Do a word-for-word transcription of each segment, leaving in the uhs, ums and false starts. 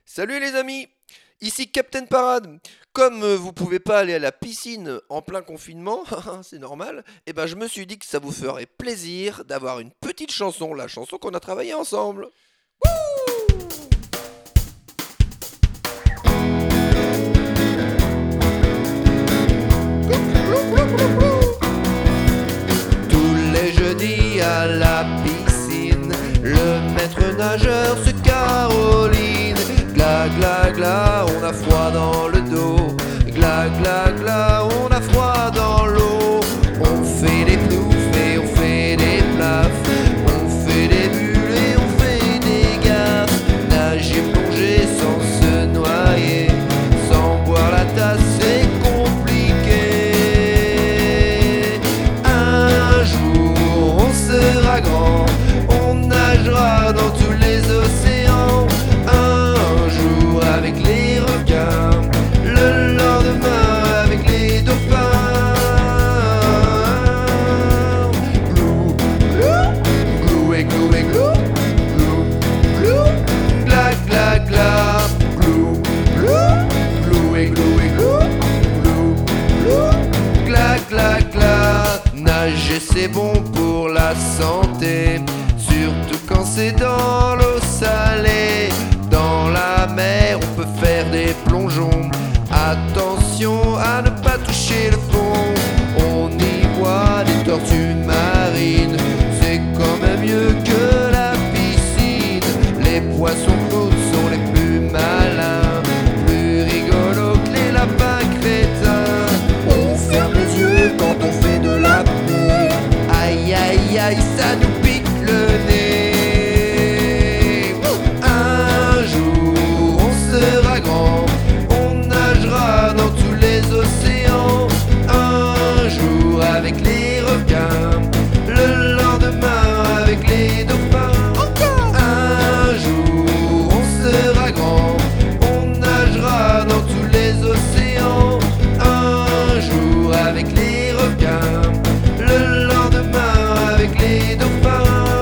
Salut les amis, ici Captain Parade. Comme euh, vous pouvez pas aller à la piscine en plein confinement, c'est normal, et ben je me suis dit que ça vous ferait plaisir d'avoir une petite chanson, la chanson qu'on a travaillée ensemble. Tous les jeudis à la piscine, le maître nageur se caroline. Gla gla gla, on a froid dans le dos. Gla gla gla, on a froid dans l'eau. On fait des ploufs et on fait des plafs. On fait des bulles et on fait des gaffes. Nager, plonger sans se noyer, sans boire la tasse, c'est compliqué. Un jour on sera grand, on nagera dans tous les océans. Un jour avec les requins, le lendemain avec les dauphins. Glou, glou, glou et glou et glou, glou, glou, gla gla gla, glou, glou, glou et glou et glou, glou, glou, gla gla gla. Nager c'est bon pour la santé, surtout quand c'est dans l'eau salée. Dans la mer on peut faire des plongeons, attention à ne pas toucher le fond. On y voit des tortues marines, c'est quand même mieux que la piscine. Les poissons clous sont les plus malins, plus rigolos que les lapins crétins. On ferme les yeux quand on fait de l'apnée, aïe aïe aïe ça nous pique le nez. Un jour on sera grand, on nagera dans tous les océans. Un jour avec les requins, le lendemain avec les dauphins. Un jour on sera grand, on nagera dans tous les océans. Un jour avec les requins, le lendemain avec les dauphins.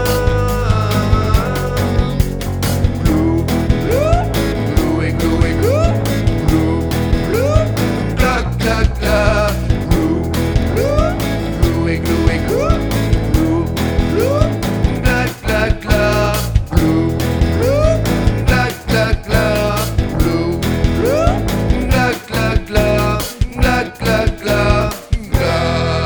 Glou, glou, glou et glou et glou, glou, glou, gla gla gla. Glou, glou, glou et glou et glou, glou, glou, gla gla gla. Glou, glou, gla gla gla. Glou, glou, gla gla gla, gla gla gla, gla.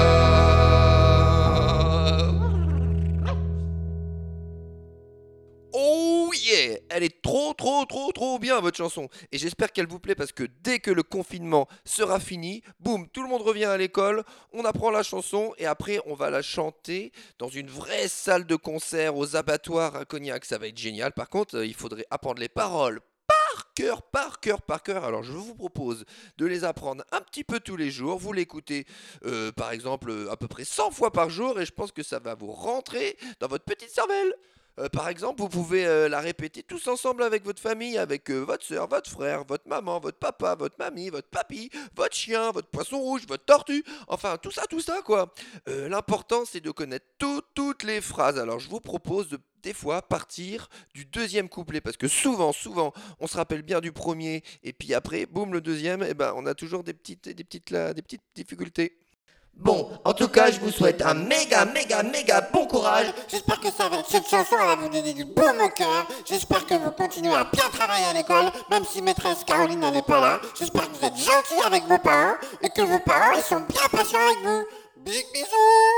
Oh yeah! Elle est trop trop trop trop bien votre chanson. Et j'espère qu'elle vous plaît parce que dès que le confinement sera fini, boum, tout le monde revient à l'école, on apprend la chanson et après on va la chanter dans une vraie salle de concert aux abattoirs à Cognac. Ça va être génial. Par contre, euh, il faudrait apprendre les paroles par cœur, par cœur, par cœur. Alors je vous propose de les apprendre un petit peu tous les jours. Vous l'écoutez euh, par exemple euh, à peu près cent fois par jour et je pense que ça va vous rentrer dans votre petite cervelle. Euh, par exemple, vous pouvez euh, la répéter tous ensemble avec votre famille, avec euh, votre soeur, votre frère, votre maman, votre papa, votre mamie, votre papy, votre chien, votre poisson rouge, votre tortue, enfin tout ça, tout ça quoi. Euh, L'important c'est de connaître tout- toutes les phrases. Alors je vous propose de des fois partir du deuxième couplet parce que souvent, souvent, on se rappelle bien du premier et puis après, boum, le deuxième, et ben on a toujours des petites, des petites, là, des petites difficultés. Bon, en tout cas, je vous souhaite un méga, méga, méga bon courage. J'espère que ça va, cette chanson elle va vous donner du baume au cœur. J'espère que vous continuez à bien travailler à l'école, même si maîtresse Caroline n'est pas là. J'espère que vous êtes gentils avec vos parents et que vos parents ils sont bien patients avec vous. Big bisous.